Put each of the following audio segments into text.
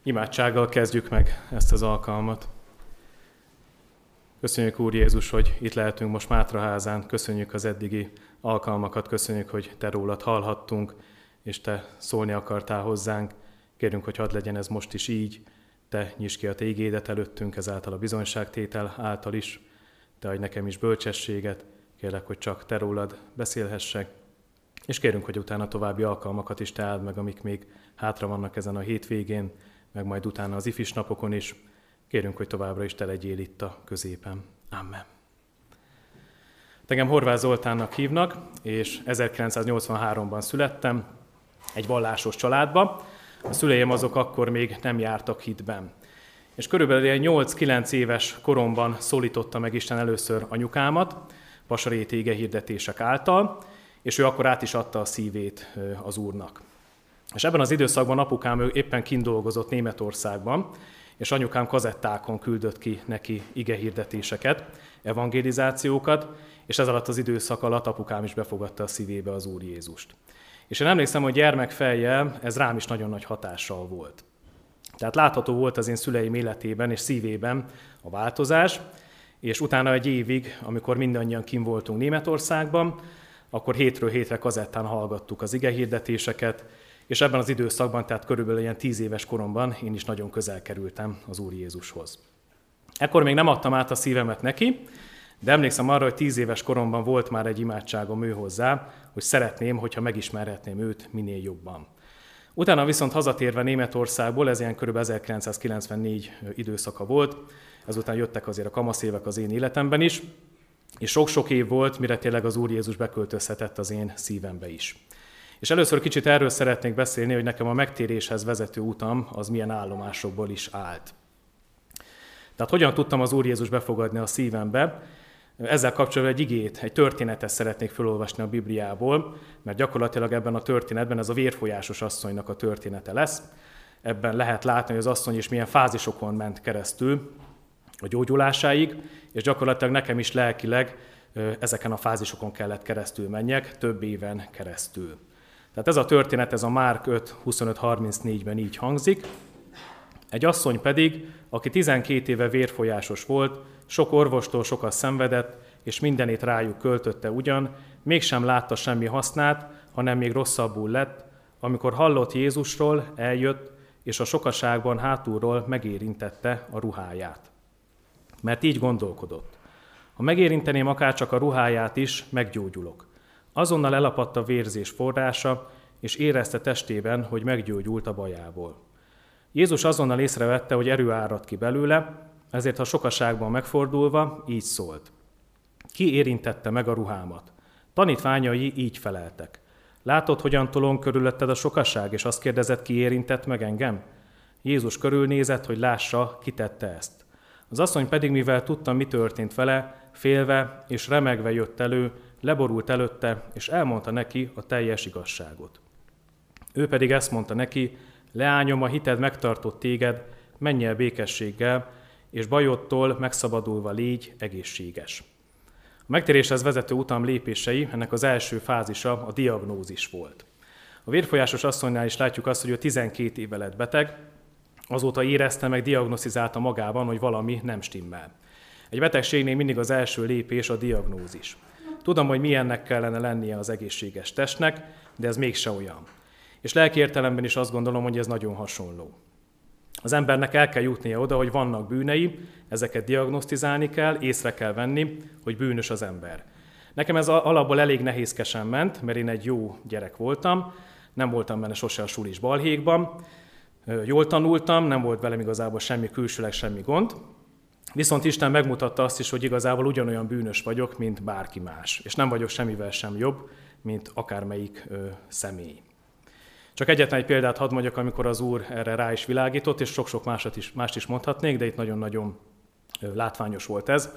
Imádsággal kezdjük meg ezt az alkalmat. Köszönjük, Úr Jézus, hogy itt lehetünk most Mátraházán. Köszönjük az eddigi alkalmakat, köszönjük, hogy Te rólad hallhattunk, és Te szólni akartál hozzánk. Kérünk, hogy hadd legyen ez most is így. Te nyisd ki a Te igédet előttünk, ezáltal a bizonyságtétel által is. Te adj nekem is bölcsességet. Kérlek, hogy csak Te rólad beszélhessek. És kérünk, hogy utána további alkalmakat is Te áld meg, amik még hátra vannak ezen a hétvégén, meg majd utána az ifis napokon is. Kérünk, hogy továbbra is Te legyél itt a középen. Amen. Engem Horváth Zoltánnak hívnak, és 1983-ban születtem egy vallásos családba. A szüleim azok akkor még nem jártak hitben. És körülbelül 8-9 éves koromban szólította meg Isten először anyukámat, vasaréti igehirdetések által, és ő akkor át is adta a szívét az Úrnak. És ebben az időszakban apukám ő éppen kint dolgozott Németországban, és anyukám kazettákon küldött ki neki igehirdetéseket, evangelizációkat, és ez alatt az időszak alatt apukám is befogadta a szívébe az Úr Jézust. És én emlékszem, hogy gyermekfejjel ez rám is nagyon nagy hatással volt. Tehát látható volt az én szüleim életében és szívében a változás, és utána egy évig, amikor mindannyian kint voltunk Németországban, akkor hétről hétre kazettán hallgattuk az igehirdetéseket, és ebben az időszakban, tehát körülbelül ilyen 10 éves koromban én is nagyon közel kerültem az Úr Jézushoz. Ekkor még nem adtam át a szívemet neki, de emlékszem arra, hogy 10 éves koromban volt már egy imádságom ő hozzá, hogy szeretném, hogyha megismerhetném őt minél jobban. Utána viszont hazatérve Németországból, ez ilyen körülbelül 1994 időszaka volt, ezután jöttek azért a kamaszévek az én életemben is, és sok-sok év volt, mire tényleg az Úr Jézus beköltözhetett az én szívembe is. És először kicsit erről szeretnék beszélni, hogy nekem a megtéréshez vezető utam az milyen állomásokból is állt. Tehát hogyan tudtam az Úr Jézus befogadni a szívembe? Ezzel kapcsolatban egy igét, egy történetet szeretnék felolvasni a Bibliából, mert gyakorlatilag ebben a történetben ez a vérfolyásos asszonynak a története lesz. Ebben lehet látni, hogy az asszony is milyen fázisokon ment keresztül a gyógyulásáig, és gyakorlatilag nekem is lelkileg ezeken a fázisokon kellett keresztül menjek, több éven keresztül. Tehát ez a történet, ez a Márk 5.25-34-ben így hangzik. Egy asszony pedig, aki 12 éve vérfolyásos volt, sok orvostól sokat szenvedett, és mindenét rájuk költötte ugyan, mégsem látta semmi hasznát, hanem még rosszabbul lett, amikor hallott Jézusról, eljött, és a sokaságban hátulról megérintette a ruháját. Mert így gondolkodott. Ha megérinteném akárcsak a ruháját is, meggyógyulok. Azonnal elapadt a vérzés forrása, és érezte testében, hogy meggyógyult a bajából. Jézus azonnal észrevette, hogy erő árad ki belőle, ezért a sokaságban megfordulva így szólt. Ki érintette meg a ruhámat? Tanítványai így feleltek. Látod, hogyan tolong körülötted a sokaság, és azt kérdezett, ki érintett meg engem? Jézus körülnézett, hogy lássa, ki tette ezt. Az asszony pedig, mivel tudta, mi történt vele, félve és remegve jött elő, leborult előtte, és elmondta neki a teljes igazságot. Ő pedig ezt mondta neki, leányom, a hited megtartott téged, menj el békességgel, és bajodtól megszabadulva légy egészséges. A megtéréshez vezető utam lépései, ennek az első fázisa a diagnózis volt. A vérfolyásos asszonynál is látjuk azt, hogy ő 12 éve lett beteg, azóta érezte meg, diagnosztizálta magában, hogy valami nem stimmel. Egy betegségnél mindig az első lépés a diagnózis. Tudom, hogy milyennek kellene lennie az egészséges testnek, de ez mégse olyan. És lelki értelemben is azt gondolom, hogy ez nagyon hasonló. Az embernek el kell jutnia oda, hogy vannak bűnei, ezeket diagnosztizálni kell, észre kell venni, hogy bűnös az ember. Nekem ez alapból elég nehézkesen ment, mert én egy jó gyerek voltam, nem voltam benne sose a sulis balhékban, jól tanultam, nem volt velem igazából semmi külsőleg, semmi gond, viszont Isten megmutatta azt is, hogy igazából ugyanolyan bűnös vagyok, mint bárki más, és nem vagyok semmivel sem jobb, mint akármelyik személy. Csak egyetlen egy példát hadd mondjak, amikor az Úr erre rá is világított, és sok-sok mást is mondhatnék, de itt nagyon-nagyon látványos volt ez.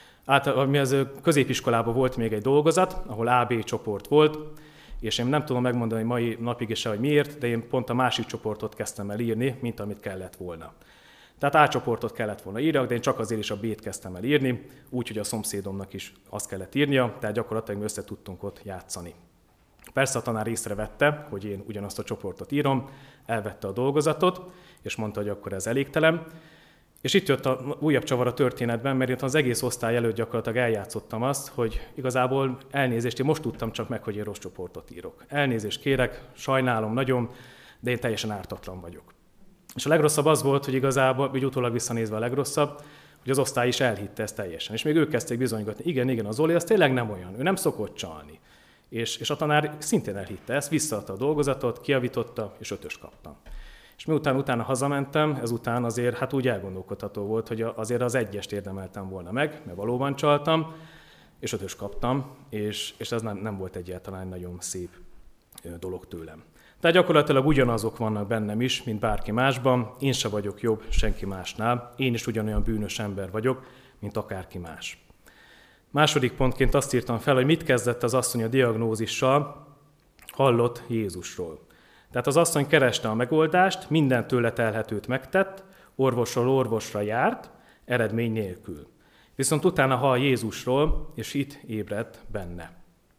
Középiskolában volt még egy dolgozat, ahol A-B csoport volt, és én nem tudom megmondani mai napig is, hogy miért, de én pont a másik csoportot kezdtem el írni, mint amit kellett volna. Tehát A csoportot kellett volna írjak, de én csak azért is a B-t kezdtem el írni, úgyhogy a szomszédomnak is azt kellett írnia, tehát gyakorlatilag mi össze tudtunk ott játszani. Persze a tanár észrevette, hogy én ugyanazt a csoportot írom, elvette a dolgozatot, és mondta, hogy akkor ez elégtelen. És itt jött a újabb csavar a történetben, mert itt az egész osztály előtt gyakorlatilag eljátszottam azt, hogy igazából elnézést, én most tudtam csak meg, hogy én rossz csoportot írok. Elnézést kérek, sajnálom nagyon, de én teljesen ártatlan vagyok. És a legrosszabb az volt, hogy igazából, úgy utólag visszanézve a legrosszabb, hogy az osztály is elhitte ezt teljesen. És még ők kezdték bizonygatni, igen, a Zoli az tényleg nem olyan, ő nem szokott csalni. És a tanár szintén elhitte ezt, visszaadta a dolgozatot, kijavította, és 5-ös kaptam. És miután utána hazamentem, ezután azért hát úgy elgondolkodható volt, hogy azért az 1-est érdemeltem volna meg, mert valóban csaltam, és 5-ös kaptam, és ez nem volt egyáltalán nagyon szép dolog tőlem. Tehát gyakorlatilag ugyanazok vannak bennem is, mint bárki másban, én se vagyok jobb senki másnál, én is ugyanolyan bűnös ember vagyok, mint akárki más. Második pontként azt írtam fel, hogy mit kezdett az asszony a diagnózissal, hallott Jézusról. Tehát az asszony kereste a megoldást, minden tőle telhetőt megtett, orvosról orvosra járt, eredmény nélkül. Viszont utána hall Jézusról, és hit ébred benne.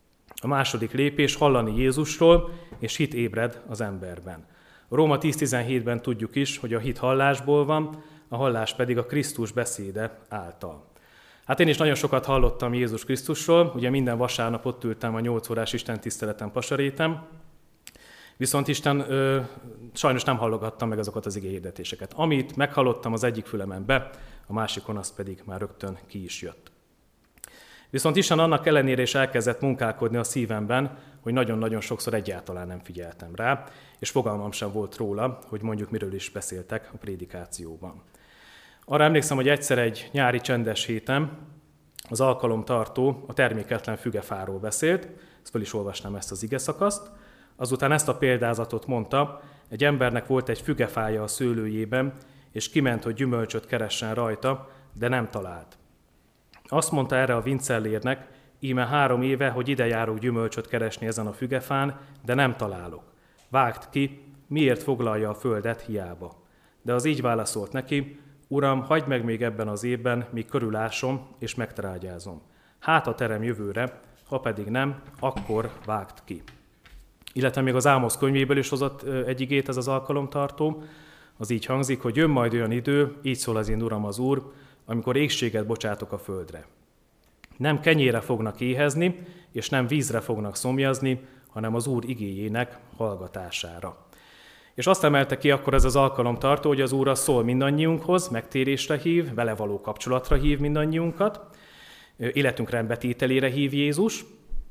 A második lépés hallani Jézusról, és hit ébred az emberben. A Róma 10.17-ben tudjuk is, hogy a hit hallásból van, a hallás pedig a Krisztus beszéde által. Hát én is nagyon sokat hallottam Jézus Krisztusról, ugye minden vasárnap ott ültem a 8 órás istentiszteleten Pasaréten, viszont Isten sajnos nem hallgattam meg azokat az igéhirdetéseket. Amit meghallottam az egyik fülemen be, a másikon az pedig már rögtön ki is jött. Viszont Isten annak ellenére is elkezdett munkálkodni a szívemben, hogy nagyon-nagyon sokszor egyáltalán nem figyeltem rá, és fogalmam sem volt róla, hogy mondjuk miről is beszéltek a prédikációban. Arra emlékszem, hogy egyszer egy nyári csendes héten az alkalomtartó a terméketlen fügefáról beszélt, ezt fel is olvasnám ezt az igeszakaszt, azután ezt a példázatot mondta, egy embernek volt egy fügefája a szőlőjében, és kiment, hogy gyümölcsöt keressen rajta, de nem talált. Azt mondta erre a vincellérnek, íme 3 éve, hogy ide járok gyümölcsöt keresni ezen a fügefán, de nem találok. Vágd ki, miért foglalja a földet hiába. De az így válaszolt neki, Uram, hagyd meg még ebben az évben, míg körülásom és megtrágyázom. Hát a terem jövőre, ha pedig nem, akkor vágd ki. Illetve még az Ámosz könyvéből is hozott egy igét ez az alkalomtartó, az így hangzik, hogy jön majd olyan idő, így szól az én Uram az Úr, amikor égséget bocsátok a földre. Nem kenyére fognak éhezni, és nem vízre fognak szomjazni, hanem az Úr igéjének hallgatására. És azt emelte ki akkor ez az alkalomtartó, hogy az Úr az szól mindannyiunkhoz, megtérésre hív, vele való kapcsolatra hív mindannyiunkat, életünk rendbetételére hív Jézus,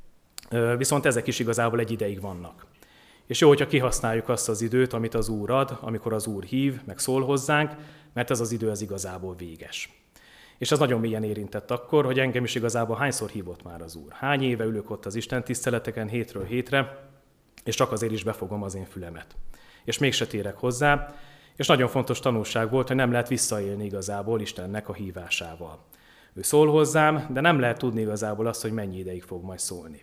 viszont ezek is igazából egy ideig vannak. És jó, hogyha kihasználjuk azt az időt, amit az Úr ad, amikor az Úr hív, meg szól hozzánk, mert ez az idő az igazából véges. És ez nagyon mélyen érintett akkor, hogy engem is igazából hányszor hívott már az Úr. Hány éve ülök ott az Isten tiszteleteken hétről hétre, és csak azért is befogom az én fülemet. És mégse térek hozzá, és nagyon fontos tanulság volt, hogy nem lehet visszaélni igazából Istennek a hívásával. Ő szól hozzám, de nem lehet tudni igazából azt, hogy mennyi ideig fog majd szólni.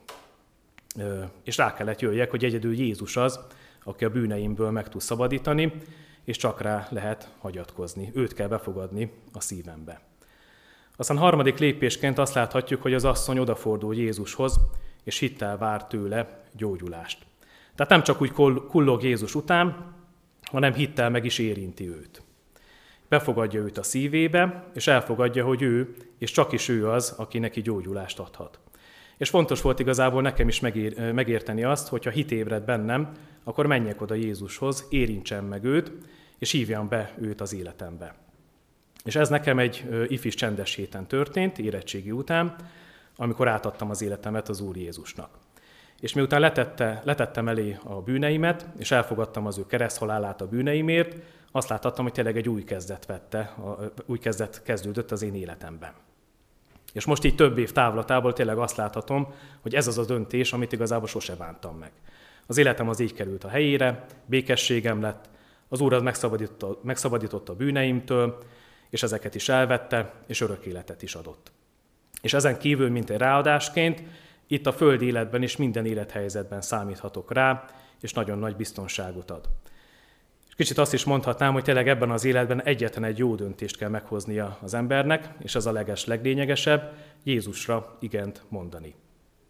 És rá kellett jöjjek, hogy egyedül Jézus az, aki a bűneimből meg tud szabadítani, és csak rá lehet hagyatkozni. Őt kell befogadni a szívembe. Aztán harmadik lépésként azt láthatjuk, hogy az asszony odafordul Jézushoz, és hittel vár tőle gyógyulást. Tehát nem csak úgy kullog Jézus után, hanem hittel meg is érinti őt. Befogadja őt a szívébe, és elfogadja, hogy ő, és csak is ő az, aki neki gyógyulást adhat. És fontos volt igazából nekem is megérteni azt, hogy ha hit ébred bennem, akkor menjek oda Jézushoz, érintsem meg őt, és hívjam be őt az életembe. És ez nekem egy ifis csendes héten történt, érettségi után, amikor átadtam az életemet az Úr Jézusnak. És miután letettem elé a bűneimet, és elfogadtam az ő kereszthalálát a bűneimért, azt láthattam, hogy tényleg egy új kezdet kezdődött az én életemben. És most így több év távlatából tényleg azt láthatom, hogy ez az a döntés, amit igazából sose bántam meg. Az életem az így került a helyére, békességem lett, az Úr az megszabadította a bűneimtől, és ezeket is elvette, és örök életet is adott. És ezen kívül, mint egy ráadásként, itt a földi életben is minden élethelyzetben számíthatok rá, és nagyon nagy biztonságot ad. És kicsit azt is mondhatnám, hogy tényleg ebben az életben egyetlen egy jó döntést kell meghoznia az embernek, és ez a leglényegesebb, Jézusra igent mondani.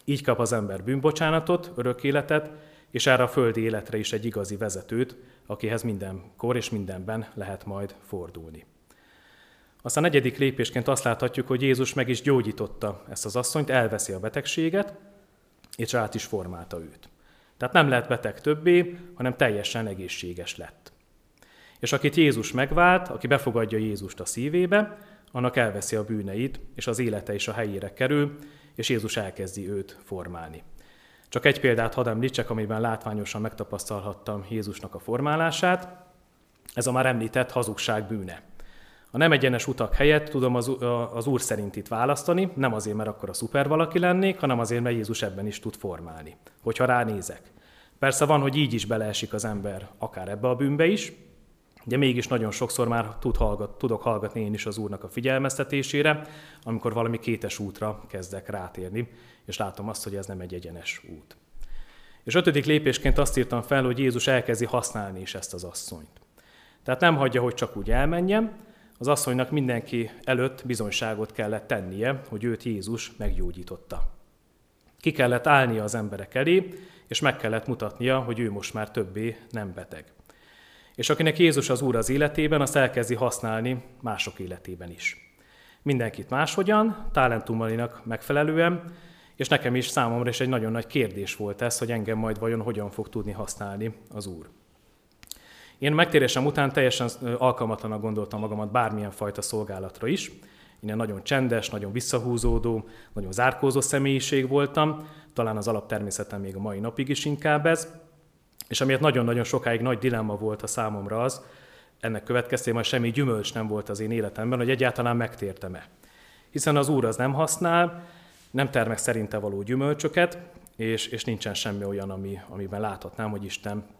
Így kap az ember bűnbocsánatot, örök életet, és erre a földi életre is egy igazi vezetőt, akihez mindenkor és mindenben lehet majd fordulni. Aztán 4. lépésként azt láthatjuk, hogy Jézus meg is gyógyította ezt az asszonyt, elveszi a betegséget, és át is formálta őt. Tehát nem lett beteg többé, hanem teljesen egészséges lett. És akit Jézus megvált, aki befogadja Jézust a szívébe, annak elveszi a bűneit, és az élete is a helyére kerül, és Jézus elkezdi őt formálni. Csak egy példát hadd említsek, amiben látványosan megtapasztalhattam Jézusnak a formálását. Ez a már említett hazugság bűne. A nem egyenes utak helyett tudom az Úr szerint itt választani, nem azért, mert akkor a szuper valaki lennék, hanem azért, mert Jézus ebben is tud formálni, hogyha ránézek. Persze van, hogy így is beleesik az ember, akár ebbe a bűnbe is, de mégis nagyon sokszor már tudok hallgatni én is az Úrnak a figyelmeztetésére, amikor valami kétes útra kezdek rátérni, és látom azt, hogy ez nem egy egyenes út. És 5. lépésként azt írtam fel, hogy Jézus elkezdi használni is ezt az asszonyt. Tehát nem hagyja, hogy csak úgy elmenjen, az asszonynak mindenki előtt bizonyságot kellett tennie, hogy őt Jézus meggyógyította. Ki kellett állnia az emberek elé, és meg kellett mutatnia, hogy ő most már többé nem beteg. És akinek Jézus az Úr az életében, azt elkezdi használni mások életében is. Mindenkit máshogyan, talentumainak megfelelően, és nekem is, számomra is egy nagyon nagy kérdés volt ez, hogy engem majd vajon hogyan fog tudni használni az Úr. Én megtérésem után teljesen alkalmatlanak gondoltam magamat bármilyen fajta szolgálatra is. Én nagyon csendes, nagyon visszahúzódó, nagyon zárkózó személyiség voltam, talán az alaptermészetem még a mai napig is inkább ez, és amiért nagyon-nagyon sokáig nagy dilemma volt a számomra az, ennek következtében, hogy semmi gyümölcs nem volt az én életemben, hogy egyáltalán megtértem-e. Hiszen az Úr az nem használ, nem termek szerinte való gyümölcsöket, és nincsen semmi olyan, amiben láthatnám, hogy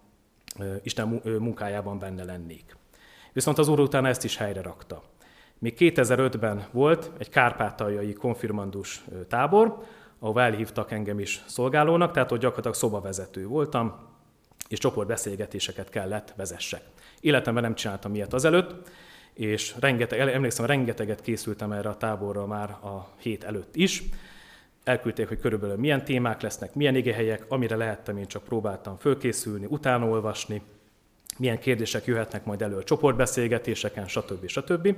Isten munkájában benne lennék. Viszont az Úr utána ezt is helyre rakta. Még 2005-ben volt egy kárpátaljai konfirmandus tábor, ahol elhívtak engem is szolgálónak, tehát ott gyakorlatilag szobavezető voltam, és csoportbeszélgetéseket kellett vezessek. Életemben nem csináltam ilyet azelőtt, és emlékszem, rengeteget készültem erre a táborra már a hét előtt is. Elküldték, hogy körülbelül milyen témák lesznek, milyen igehelyek, amire lehettem, én csak próbáltam fölkészülni, utána olvasni, milyen kérdések jöhetnek majd elő a csoportbeszélgetéseken, stb.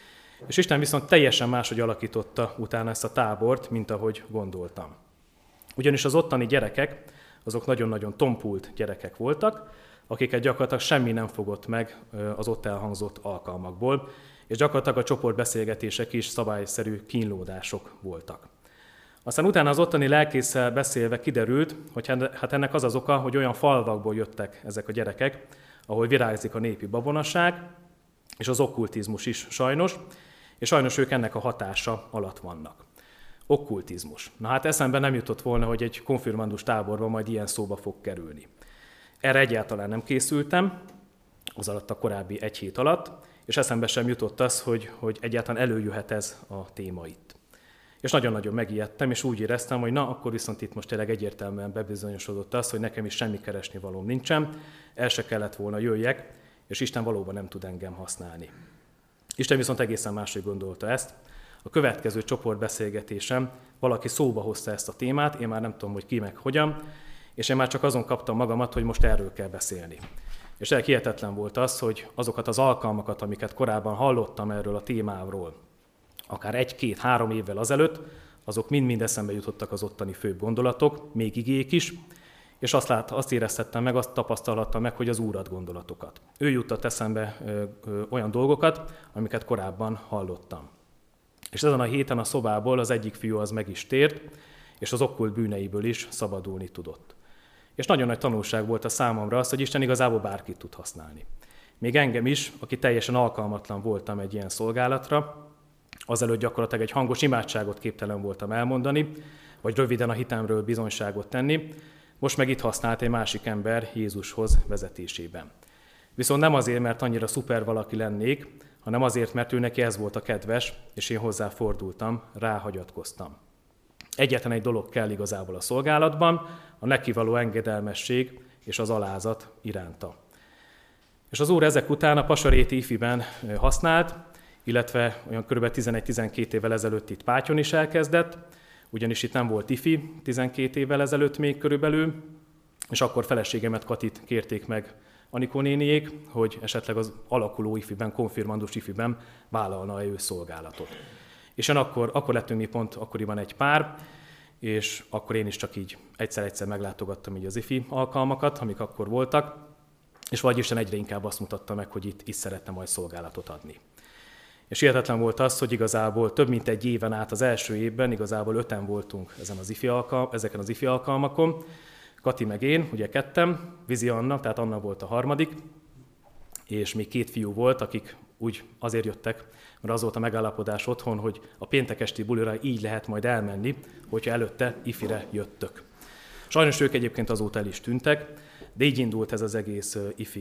És Isten viszont teljesen máshogy alakította utána ezt a tábort, mint ahogy gondoltam. Ugyanis az ottani gyerekek, azok nagyon-nagyon tompult gyerekek voltak, akiket gyakorlatilag semmi nem fogott meg az ott elhangzott alkalmakból, és gyakorlatilag a csoportbeszélgetések is szabályszerű kínlódások voltak. Aztán utána az ottani lelkésszel beszélve kiderült, hogy hát ennek az az oka, hogy olyan falvakból jöttek ezek a gyerekek, ahol virágzik a népi babonaság, és az okkultizmus is sajnos, és sajnos ők ennek a hatása alatt vannak. Okkultizmus. Na hát eszembe nem jutott volna, hogy egy konfirmandus táborban majd ilyen szóba fog kerülni. Erre egyáltalán nem készültem, az alatt a korábbi 1 hét alatt, és eszembe sem jutott az, hogy egyáltalán előjöhet ez a téma itt. És nagyon-nagyon megijedtem, és úgy éreztem, hogy na, akkor viszont itt most tényleg egyértelműen bebizonyosodott az, hogy nekem is semmi keresnivalóm nincsen, el se kellett volna jöjjek, és Isten valóban nem tud engem használni. Isten viszont egészen máshogy gondolta ezt. A következő csoportbeszélgetésem valaki szóba hozta ezt a témát, én már nem tudom, hogy ki meg hogyan, és én már csak azon kaptam magamat, hogy most erről kell beszélni. És hihetetlen volt az, hogy azokat az alkalmakat, amiket korábban hallottam erről a témáról, akár 1-2-3 évvel azelőtt, azok mind-mind eszembe jutottak az ottani főbb gondolatok, még igék is, és azt éreztettem meg, azt tapasztalhattam meg, hogy az Úr ad gondolatokat. Ő juttat eszembe olyan dolgokat, amiket korábban hallottam. És ezen a héten a szobából az egyik fiú az meg is tért, és az okkult bűneiből is szabadulni tudott. És nagyon nagy tanulság volt a számomra az, hogy Isten igazából bárkit tud használni. Még engem is, aki teljesen alkalmatlan voltam egy ilyen szolgálatra, azelőtt gyakorlatilag egy hangos imádságot képtelen voltam elmondani, vagy röviden a hitemről bizonyságot tenni, most meg itt használt egy másik ember Jézushoz vezetésében. Viszont nem azért, mert annyira szuper valaki lennék, hanem azért, mert ő neki ez volt a kedves, és én hozzá fordultam, ráhagyatkoztam. Egyetlen egy dolog kell igazából a szolgálatban, a neki való engedelmesség és az alázat iránta. És az Úr ezek után a Pasaréti ifiben használt, illetve olyan kb. 11-12 évvel ezelőtt itt Pátyon is elkezdett, ugyanis itt nem volt ifi 12 évvel ezelőtt még körülbelül, és akkor feleségemet, Katit kérték meg Anikó néniék, hogy esetleg az alakuló ifiben, konfirmandus ifiben vállalna ő szolgálatot. És akkor lettünk mi pont akkoriban egy pár, és akkor én is csak így egyszer-egyszer meglátogattam így az ifi alkalmakat, amik akkor voltak, és vagy Isten egyre inkább azt mutatta meg, hogy itt is szeretne majd szolgálatot adni. És hihetetlen volt az, hogy igazából több mint egy éven át az első évben, igazából 5-en voltunk ezeken az ifi alkalmakon, Kati meg én, ugye 2, Vizi Anna, tehát Anna volt a harmadik, és még 2 fiú volt, akik úgy azért jöttek, mert az volt a megállapodás otthon, hogy a péntek esti bulira így lehet majd elmenni, hogyha előtte ifire jöttök. Sajnos ők egyébként azóta el is tűntek, de így indult ez az egész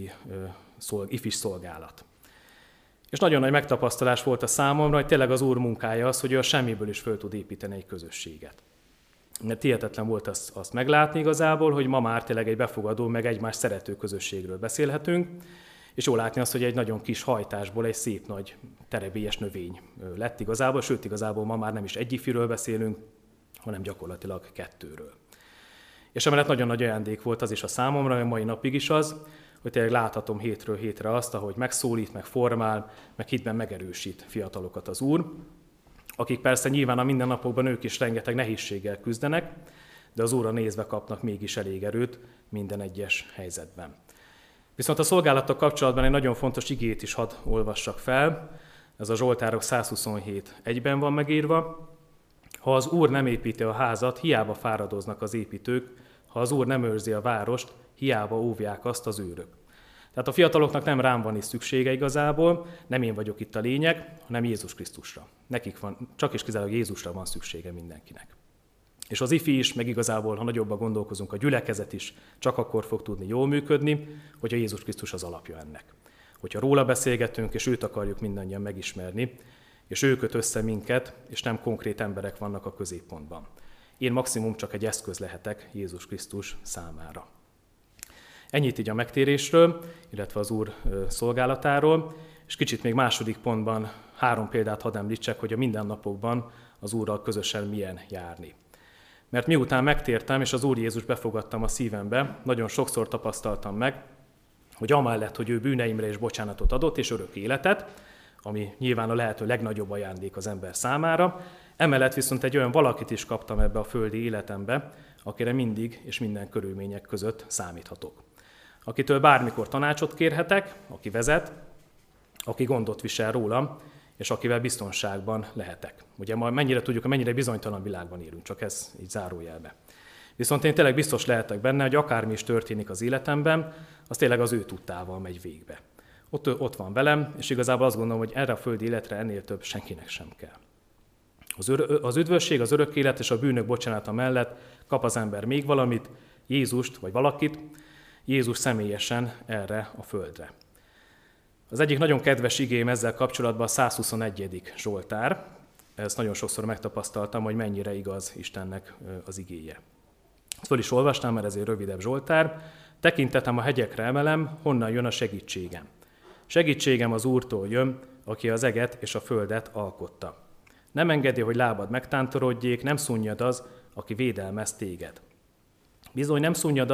ifis szolgálat. És nagyon nagy megtapasztalás volt a számomra, hogy tényleg az Úr munkája az, hogy ő a semmiből is föl tud építeni egy közösséget. Mert hihetetlen volt azt meglátni igazából, hogy ma már tényleg egy befogadó, meg egymás szerető közösségről beszélhetünk, és jól látni azt, hogy egy nagyon kis hajtásból egy szép nagy terebélyes növény lett igazából, sőt igazából ma már nem is egy ifiről beszélünk, hanem gyakorlatilag 2-ről. És emellett nagyon nagy ajándék volt az is a számomra, hogy mai napig is az, hogy tényleg láthatom hétről hétre azt, ahogy megszólít, meg formál, meg hitben megerősít fiatalokat az Úr, akik persze nyilván a mindennapokban ők is rengeteg nehézséggel küzdenek, de az Úrra nézve kapnak mégis elég erőt minden egyes helyzetben. Viszont a szolgálattal kapcsolatban egy nagyon fontos igét is hadd olvassak fel, ez a Zsoltárok 127:1-ben van megírva. Ha az Úr nem építi a házat, hiába fáradoznak az építők, ha az Úr nem őrzi a várost, hiába óvják azt az őrök. Tehát a fiataloknak nem rám van is szüksége igazából, nem én vagyok itt a lényeg, hanem Jézus Krisztusra. Nekik van, csak és kizárólag Jézusra van szüksége mindenkinek. És az ifi is, meg igazából, ha nagyobban gondolkozunk, a gyülekezet is csak akkor fog tudni jól működni, hogyha Jézus Krisztus az alapja ennek. Hogyha róla beszélgetünk, és őt akarjuk mindannyian megismerni, és ő köt össze minket, és nem konkrét emberek vannak a középpontban. Én maximum csak egy eszköz lehetek Jézus Krisztus számára. Ennyit így a megtérésről, illetve az Úr szolgálatáról, és kicsit még második pontban 3 példát hadd említsek, hogy a mindennapokban az Úrral közösen milyen járni. Mert miután megtértem, és az Úr Jézus befogadtam a szívembe, nagyon sokszor tapasztaltam meg, hogy amellett, hogy ő bűneimre is bocsánatot adott, és örök életet, ami nyilván a lehető legnagyobb ajándék az ember számára, emellett viszont egy olyan valakit is kaptam ebbe a földi életembe, akire mindig és minden körülmények között számíthatok. Akitől bármikor tanácsot kérhetek, aki vezet, aki gondot visel rólam, és akivel biztonságban lehetek. Ugye ma mennyire tudjuk, hogy mennyire bizonytalan világban élünk, csak ez így zárójelbe. Viszont én tényleg biztos lehetek benne, hogy akármi is történik az életemben, az tényleg az ő tudtával megy végbe. Ott van velem, és igazából azt gondolom, hogy erre a földi életre ennél több senkinek sem kell. Az üdvösség, az örök élet és a bűnök bocsánata mellett kap az ember még valamit, Jézust vagy valakit, Jézus személyesen erre a földre. Az egyik nagyon kedves igém ezzel kapcsolatban a 121. Zsoltár. Ezt nagyon sokszor megtapasztaltam, hogy mennyire igaz Istennek az igéje. Föl is olvastam, mert ez egy rövidebb Zsoltár. Tekintetem a hegyekre emelem, honnan jön a segítségem. Segítségem az Úrtól jön, aki az eget és a földet alkotta. Nem engedi, hogy lábad megtántorodjék, nem szunnyad az, aki védelmez téged. Bizony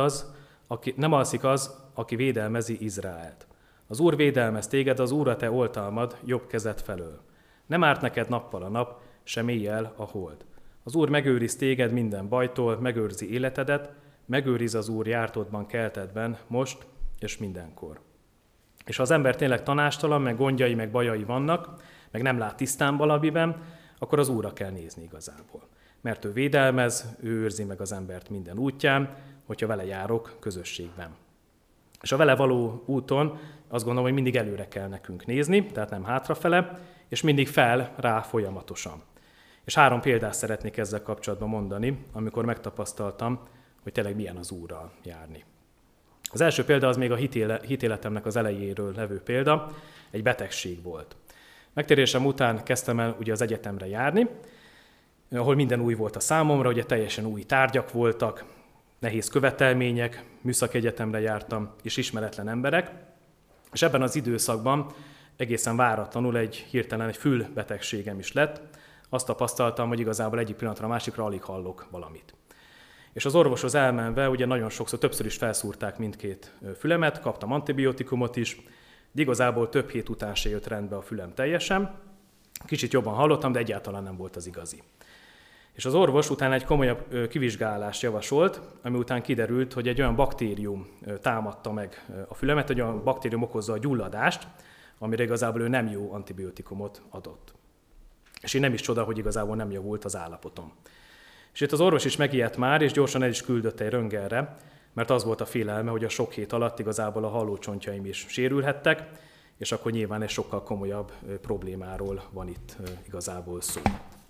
nem alszik az, aki védelmezi Izraelt. Az Úr védelmez téged, az Úr a te oltalmad jobb kezed felől. Nem árt neked nappal a nap, sem éjjel a hold. Az Úr megőriz téged minden bajtól, megőrzi életedet, megőriz az Úr jártódban, keltedben, most és mindenkor. És ha az ember tényleg tanástalan, meg gondjai, meg bajai vannak, meg nem lát tisztán valamiben, akkor az Úrra kell nézni igazából. Mert ő védelmez, ő őrzi meg az embert minden útján, hogyha vele járok közösségben. És a vele való úton azt gondolom, hogy mindig előre kell nekünk nézni, tehát nem hátrafele, és mindig fel rá folyamatosan. És 3 példát szeretnék ezzel kapcsolatban mondani, amikor megtapasztaltam, hogy tényleg milyen az Úrral járni. Az első példa az még a hitéletemnek az elejéről levő példa, egy betegség volt. Megtérésem után kezdtem el ugye az egyetemre járni, ahol minden új volt a számomra, ugye teljesen új tárgyak voltak, nehéz követelmények, műszaki egyetemre jártam, és ismeretlen emberek, és ebben az időszakban egészen váratlanul hirtelen egy fülbetegségem is lett, azt tapasztaltam, hogy igazából egyik pillanatra a másikra alig hallok valamit. És az orvoshoz elmenve, ugye nagyon sokszor, többször is felszúrták mindkét fülemet, kaptam antibiotikumot is, de igazából több hét után se jött rendbe a fülem teljesen. Kicsit jobban hallottam, de egyáltalán nem volt az igazi. És az orvos utána egy komolyabb kivizsgálást javasolt, ami után kiderült, hogy egy olyan baktérium támadta meg a fülemet, egy olyan baktérium okozza a gyulladást, amire igazából ő nem jó antibiotikumot adott. És én nem is csoda, hogy igazából nem javult az állapotom. És itt az orvos is megijedt már, és gyorsan el is küldött egy röntgenre, mert az volt a félelme, hogy a sok hét alatt igazából a hallócsontjaim is sérülhettek, és akkor nyilván egy sokkal komolyabb problémáról van itt igazából szó.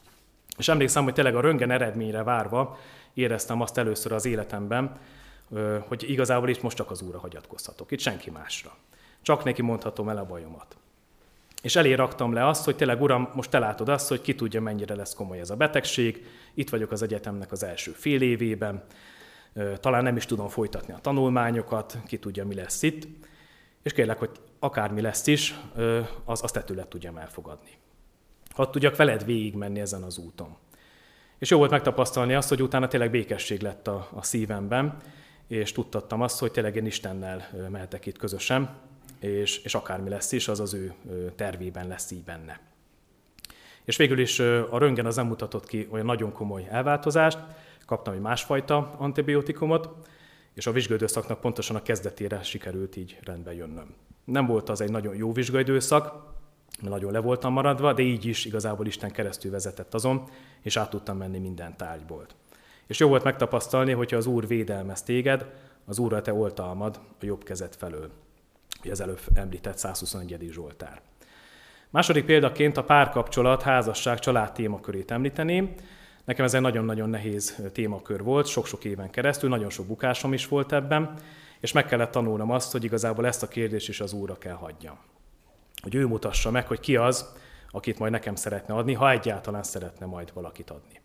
És emlékszem, hogy tényleg a röntgen eredményre várva éreztem azt először az életemben, hogy igazából itt most csak az Úrra hagyatkozhatok, itt senki másra. Csak neki mondhatom el a bajomat. És elé raktam le azt, hogy tényleg Uram, most te látod azt, hogy ki tudja, mennyire lesz komoly ez a betegség, itt vagyok az egyetemnek az első fél évében, talán nem is tudom folytatni a tanulmányokat, ki tudja, mi lesz itt, és kérlek, hogy akármi lesz is, azt te tőled tudjam elfogadni. Hadd tudjak veled végigmenni ezen az úton. És jó volt megtapasztalni azt, hogy utána tényleg békesség lett a szívemben, és tudtattam azt, hogy tényleg én Istennel mehetek itt közösen, és akármi lesz is, az az ő tervében lesz így benne. És végül is a röntgen az nem mutatott ki olyan nagyon komoly elváltozást, kaptam egy másfajta antibiotikumot, és a vizsgaidőszaknak pontosan a kezdetére sikerült így rendbe jönnöm. Nem volt az egy nagyon jó vizsgaidőszak, mert nagyon le voltam maradva, de így is igazából Isten keresztül vezetett azon, és át tudtam menni minden tárgyból. És jó volt megtapasztalni, hogyha az Úr védelmez téged, az Úrra te oltalmad a jobb kezed felől. Ugye az előbb említett 121. Zsoltár. Második példaként a párkapcsolat, házasság, család témakörét említeném. Nekem ez egy nagyon-nagyon nehéz témakör volt, sok-sok éven keresztül, nagyon sok bukásom is volt ebben, és meg kellett tanulnom azt, hogy igazából ezt a kérdést is az Úrra kell hagyjam. Hogy ő mutassa meg, hogy ki az, akit majd nekem szeretne adni, ha egyáltalán szeretne majd valakit adni.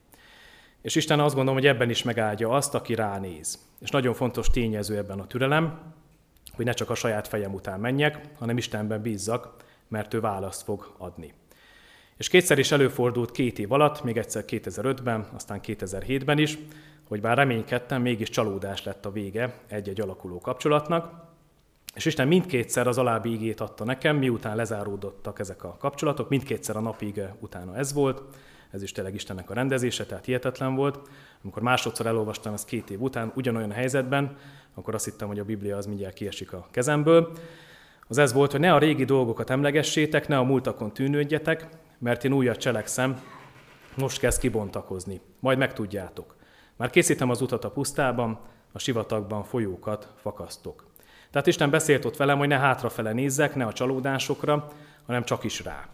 És Isten azt gondolom, hogy ebben is megáldja azt, aki ránéz. És nagyon fontos tényező ebben a türelem, hogy ne csak a saját fejem után menjek, hanem Istenben bízzak, mert ő választ fog adni. És kétszer is előfordult 2 év alatt, még egyszer 2005-ben, aztán 2007-ben is, hogy bár reménykedtem, mégis csalódás lett a vége egy-egy alakuló kapcsolatnak, és Isten mindkétszer az alábbi ígét adta nekem, miután lezáródottak ezek a kapcsolatok, mindkétszer a napi íge utána ez volt, ez is tényleg Istennek a rendezése, tehát hihetetlen volt. Amikor másodszor elolvastam ezt 2 év után, ugyanolyan helyzetben, akkor azt hittem, hogy a Biblia az mindjárt kiesik a kezemből. Az ez volt, hogy ne a régi dolgokat emlegessétek, ne a múltakon tűnődjetek, mert én újat cselekszem, most kezd kibontakozni, majd megtudjátok. Már készítem az utat a pusztában, a sivatagban folyókat fakasztok. Tehát Isten beszélt ott velem, hogy ne hátrafele nézzek, ne a csalódásokra, hanem csak is rá.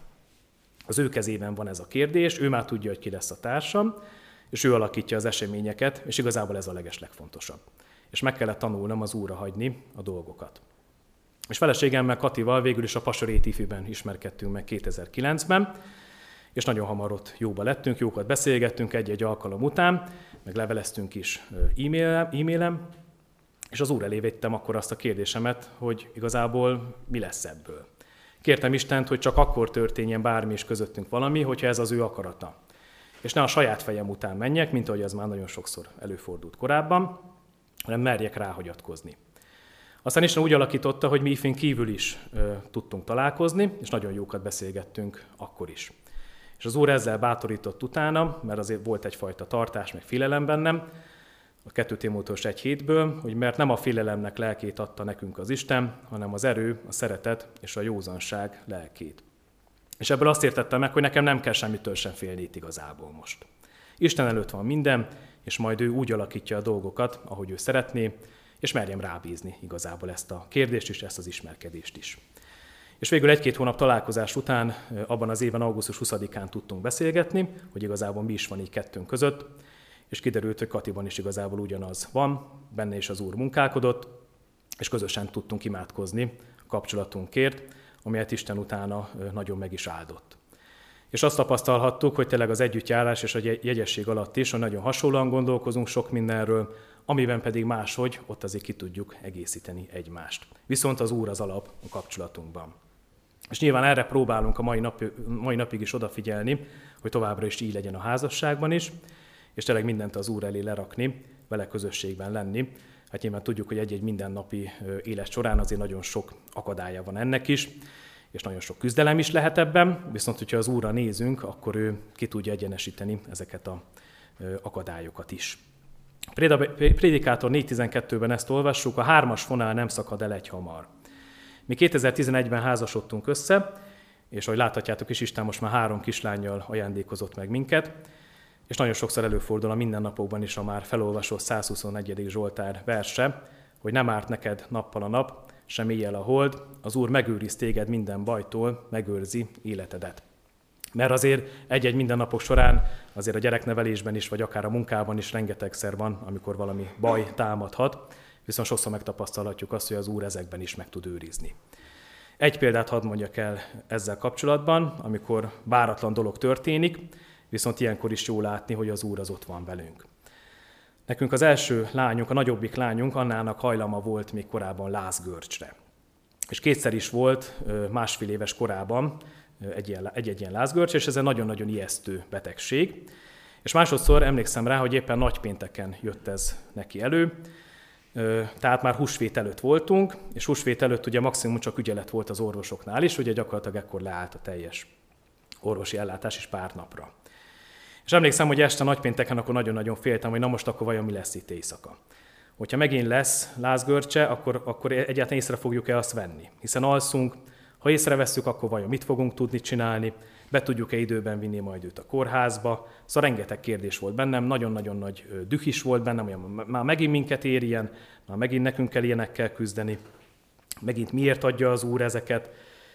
Az ő kezében van ez a kérdés, ő már tudja, hogy ki lesz a társam, és ő alakítja az eseményeket, és igazából ez a legfontosabb. És meg kellett tanulnom az Úrra hagyni a dolgokat. És feleségemmel, Katival végül is a Pasarét ifűben ismerkedtünk meg 2009-ben, és nagyon hamar ott jóba lettünk, jókat beszélgettünk egy-egy alkalom után, meg leveleztünk is e-mailem, és az Úr elé vittem akkor azt a kérdésemet, hogy igazából mi lesz ebből. Kértem Istent, hogy csak akkor történjen bármi is közöttünk valami, hogyha ez az ő akarata. És ne a saját fejem után menjek, mint ahogy az már nagyon sokszor előfordult korábban, hanem merjek ráhagyatkozni. Aztán Isten úgy alakította, hogy mi ifén kívül is tudtunk találkozni, és nagyon jókat beszélgettünk akkor is. És az Úr ezzel bátorított utána, mert azért volt egyfajta tartás, meg félelem bennem, a 2 Timóteus 1:7-ből, hogy mert nem a félelemnek lelkét adta nekünk az Isten, hanem az erő, a szeretet és a józanság lelkét. És ebből azt értettem meg, hogy nekem nem kell semmitől sem félni itt igazából most. Isten előtt van minden, és majd ő úgy alakítja a dolgokat, ahogy ő szeretné, és merjem rábízni igazából ezt a kérdést is, ezt az ismerkedést is. És végül 1-2 hónap találkozás után, abban az éven augusztus 20-án tudtunk beszélgetni, hogy igazából mi is van így kettőnk között, és kiderült, hogy Katiban is igazából ugyanaz van, benne is az Úr munkálkodott, és közösen tudtunk imádkozni a kapcsolatunkért, amelyet Isten utána nagyon meg is áldott. És azt tapasztalhattuk, hogy tényleg az együttjárás és a jegyesség alatt is, hogy nagyon hasonlóan gondolkozunk sok mindenről, amiben pedig máshogy, ott azért ki tudjuk egészíteni egymást. Viszont az Úr az alap a kapcsolatunkban. És nyilván erre próbálunk a mai napig is odafigyelni, hogy továbbra is így legyen a házasságban is, és tényleg mindent az Úr elé lerakni, vele közösségben lenni. Hát nyilván tudjuk, hogy egy-egy mindennapi élet során azért nagyon sok akadálya van ennek is, és nagyon sok küzdelem is lehet ebben, viszont hogyha az Úrra nézünk, akkor ő ki tudja egyenesíteni ezeket az akadályokat is. Prédikátor 4.12-ben ezt olvassuk, a 3-as fonál nem szakad el egyhamar. Mi 2011-ben házasodtunk össze, és ahogy láthatjátok is, Isten most már 3 kislánnyal ajándékozott meg minket, és nagyon sokszor előfordul a mindennapokban is a már felolvasott 124. Zsoltár verse, hogy nem árt neked nappal a nap, sem éjjel a hold, az Úr megőriz téged minden bajtól, megőrzi életedet. Mert azért egy-egy mindennapok során, azért a gyereknevelésben is, vagy akár a munkában is rengetegszer van, amikor valami baj támadhat, viszont sokszor megtapasztalhatjuk azt, hogy az Úr ezekben is meg tud őrizni. Egy példát hadd mondjak el ezzel kapcsolatban, amikor váratlan dolog történik, viszont ilyenkor is jó látni, hogy az Úr az ott van velünk. Nekünk az első lányunk, a nagyobbik lányunk, Annának hajlama volt még korábban lázgörcsre. És 2-szer is volt 1,5 éves korában egy ilyen lázgörcs, és ez egy nagyon-nagyon ijesztő betegség. És másodszor emlékszem rá, hogy éppen nagypénteken jött ez neki elő, tehát már húsvét előtt voltunk, és húsvét előtt ugye maximum csak ügyelet volt az orvosoknál is, ugye gyakorlatilag ekkor leállt a teljes orvosi ellátás is pár napra. És emlékszem, hogy este nagypénteken akkor nagyon-nagyon féltem, hogy na most akkor vajon mi lesz itt éjszaka. Hogyha megint lesz lázgörcse, akkor egyáltalán észre fogjuk-e azt venni. Hiszen alszunk, ha észrevesszük, akkor vajon mit fogunk tudni csinálni, be tudjuk-e időben vinni majd őt a kórházba. Szóval rengeteg kérdés volt bennem, nagyon-nagyon nagy düh is volt bennem, hogy már megint minket érjen, már megint nekünk kell ilyenekkel küzdeni, megint miért adja az Úr ezeket,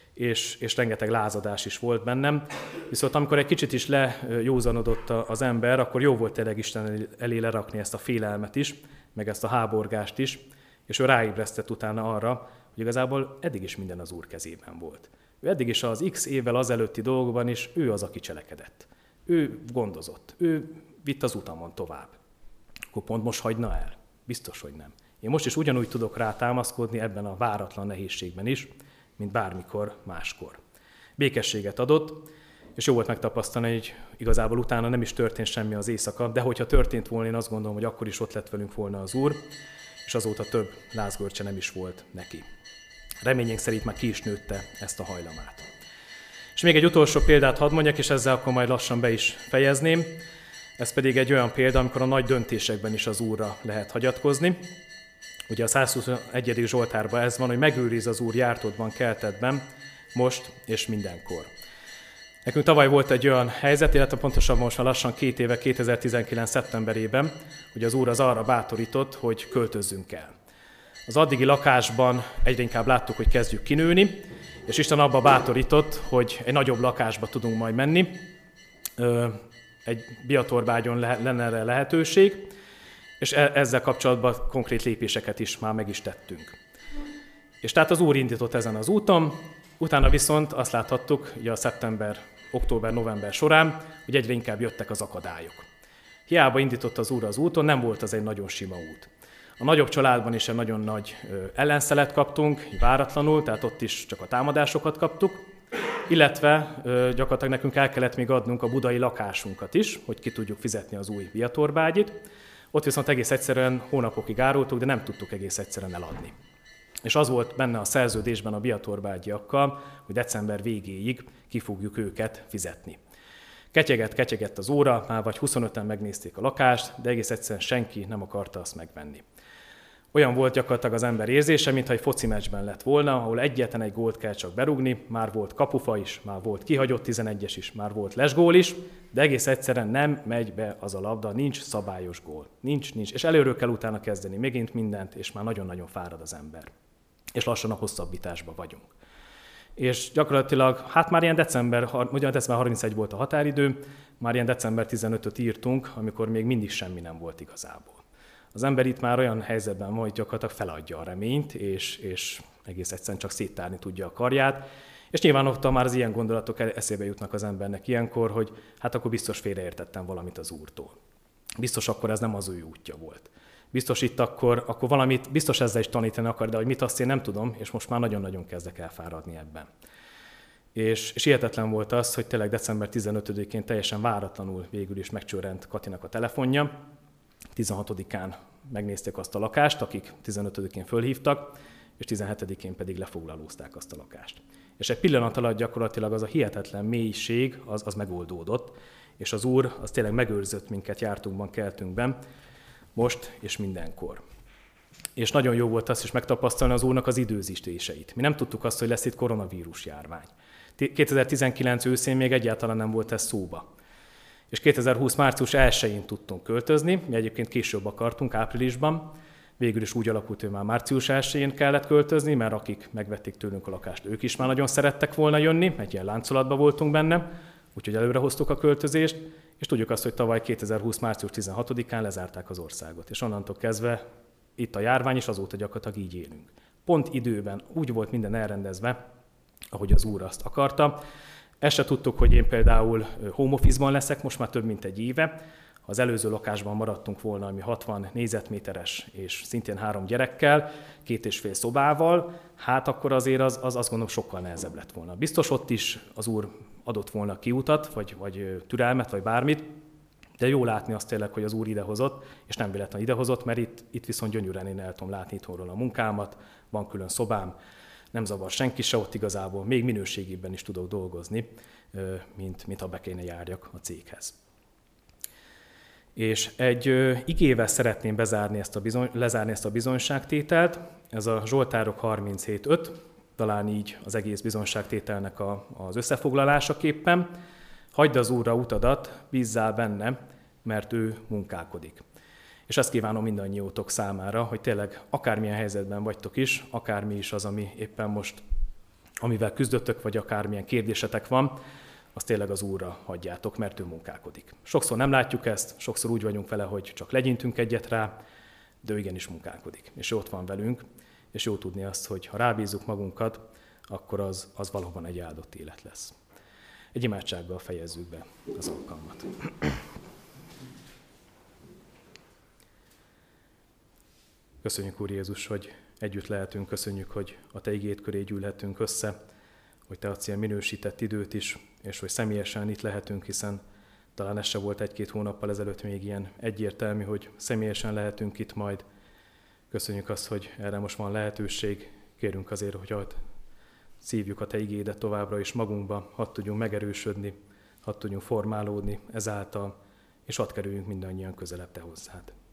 és rengeteg lázadás is volt bennem. Viszont amikor egy kicsit is lejózanodott az ember, akkor jó volt tényleg Isten elé lerakni ezt a félelmet is, meg ezt a háborgást is, és ő ráébresztett utána arra, hogy igazából eddig is minden az Úr kezében volt. Ő eddig is az x évvel azelőtti dolgokban is ő az, aki cselekedett. Ő gondozott, ő vitt az utamon tovább. Akkor pont most hagyna el? Biztos, hogy nem. Én most is ugyanúgy tudok rá támaszkodni ebben a váratlan nehézségben is, mint bármikor máskor. Békességet adott, és jó volt megtapasztalni, hogy igazából utána nem is történt semmi az éjszaka, de hogyha történt volna, én azt gondolom, hogy akkor is ott lett velünk volna az Úr, és azóta több lázgörcse nem is volt neki. Reményénk szerint már ki is nőtte ezt a hajlamát. És még egy utolsó példát hadd mondjak, és ezzel akkor majd lassan be is fejezném. Ez pedig egy olyan példa, amikor a nagy döntésekben is az Úrra lehet hagyatkozni. Ugye a 121. Zsoltárban ez van, hogy megőriz az Úr jártodban, keltedben, most és mindenkor. Nekünk tavaly volt egy olyan helyzet, illetve pontosabban most már lassan 2 éve, 2019. szeptemberében, hogy az Úr az arra bátorított, hogy költözzünk el. Az addigi lakásban egyre inkább láttuk, hogy kezdjük kinőni, és Isten abba bátorított, hogy egy nagyobb lakásba tudunk majd menni. Egy biatorbágyon lenne erre lehetőség, és ezzel kapcsolatban konkrét lépéseket is már meg is tettünk. És tehát az Úr indított ezen az úton, utána viszont azt láthattuk, ugye a szeptember, október, november során, hogy egyre inkább jöttek az akadályok. Hiába indított az Úr az úton, nem volt az egy nagyon sima út. A nagyobb családban is egy nagyon nagy ellenszelet kaptunk, váratlanul, tehát ott is csak a támadásokat kaptuk, illetve gyakorlatilag nekünk el kellett még adnunk a budai lakásunkat is, hogy ki tudjuk fizetni az új biatorbágyit. Ott viszont egész egyszerűen hónapokig árultuk, de nem tudtuk egész egyszerűen eladni. És az volt benne a szerződésben a biatorbágyiakkal, hogy december végéig ki fogjuk őket fizetni. Ketyegett az óra, már vagy 25-en megnézték a lakást, de egész egyszerűen senki nem akarta azt megvenni. Olyan volt gyakorlatilag az ember érzése, mintha egy foci meccsben lett volna, ahol egyetlen egy gólt kell csak berúgni, már volt kapufa is, már volt kihagyott 11-es is, már volt lesgól is, de egész egyszerűen nem megy be az a labda, nincs szabályos gól. Nincs, és előről kell utána kezdeni megint mindent, és már nagyon-nagyon fárad az ember. És lassan a hosszabbításba vagyunk. És gyakorlatilag, hát már ilyen december 31 volt a határidő, már ilyen december 15-öt írtunk, amikor még mindig semmi nem volt igazából. Az ember itt már olyan helyzetben van, hogy gyakorlatilag feladja a reményt, és egész egyszerűen csak széttárni tudja a karját. És nyilván ott már az ilyen gondolatok eszébe jutnak az embernek ilyenkor, hogy hát akkor biztos félreértettem valamit az Úrtól. Biztos akkor ez nem az ő útja volt. Biztos itt akkor valamit, biztos ezzel is tanítani akar, de hogy mit, azt én nem tudom, és most már nagyon-nagyon kezdek elfáradni ebben. És hihetetlen volt az, hogy tényleg december 15-én teljesen váratlanul végül is megcsörrent Katinak a telefonja. 16-án megnézték azt a lakást, akik 15-én fölhívtak, és 17-én pedig lefoglalózták azt a lakást. És egy pillanat alatt gyakorlatilag az a hihetetlen mélység az megoldódott, és az Úr az tényleg megőrzött minket jártunkban, keltünkben, most és mindenkor. És nagyon jó volt azt is megtapasztalni az Úrnak az időzítéseit. Mi nem tudtuk azt, hogy lesz itt koronavírus járvány. 2019 őszén még egyáltalán nem volt ez szóba. És 2020 március 1-én tudtunk költözni, mi egyébként később akartunk, áprilisban. Végül is úgy alakult, hogy már március 1-én kellett költözni, mert akik megvették tőlünk a lakást, ők is már nagyon szerettek volna jönni, egy ilyen láncolatban voltunk benne, úgyhogy előre hoztuk a költözést, és tudjuk azt, hogy tavaly 2020 március 16-án lezárták az országot. És onnantól kezdve itt a járvány, és azóta gyakorlatilag így élünk. Pont időben úgy volt minden elrendezve, ahogy az Úr azt akarta. Ezt se tudtuk, hogy én például home office-ban leszek most már több mint egy éve. Ha az előző lakásban maradtunk volna, ami 60 négyzetméteres és szintén 3 gyerekkel, 2,5 szobával, hát akkor azért az azt gondolom sokkal nehezebb lett volna. Biztos ott is az Úr adott volna kiutat, vagy türelmet, vagy bármit, de jó látni azt tényleg, hogy az Úr idehozott, és nem véletlenül idehozott, mert itt viszont gyönyörűen én el tudom látni itthonról a munkámat, van külön szobám, nem zavar senki se ott igazából, még minőségében is tudok dolgozni, mint ha be kéne járjak a céghez. És egy igével szeretném lezárni ezt a bizonyságtételt, ez a Zsoltárok 37.5, talán így az egész bizonyságtételnek az összefoglalásaképpen. Hagyd az Úrra utadat, bízzál benne, mert ő munkálkodik. És azt kívánom mindannyiótok számára, hogy tényleg akármilyen helyzetben vagytok is, akármi is az, ami éppen most, amivel küzdöttök, vagy akármilyen kérdésetek van, azt tényleg az Úrra hagyjátok, mert ő munkálkodik. Sokszor nem látjuk ezt, sokszor úgy vagyunk vele, hogy csak legyintünk egyet rá, de ő igenis munkálkodik, és ott van velünk, és jó tudni azt, hogy ha rábízzuk magunkat, akkor az valóban egy áldott élet lesz. Egy imádsággal fejezzük be az alkalmat. Köszönjük, Úr Jézus, hogy együtt lehetünk, köszönjük, hogy a Te igéd köré gyűlhetünk össze, hogy Te adsz ilyen minősített időt is, és hogy személyesen itt lehetünk, hiszen talán ez se volt 1-2 hónappal ezelőtt még ilyen egyértelmű, hogy személyesen lehetünk itt majd. Köszönjük azt, hogy erre most van lehetőség. Kérünk azért, hogy szívjuk a Te igédet továbbra is magunkba, hadd tudjunk megerősödni, hadd tudjunk formálódni ezáltal, és hadd kerüljünk mindannyian közelebb Te hozzád.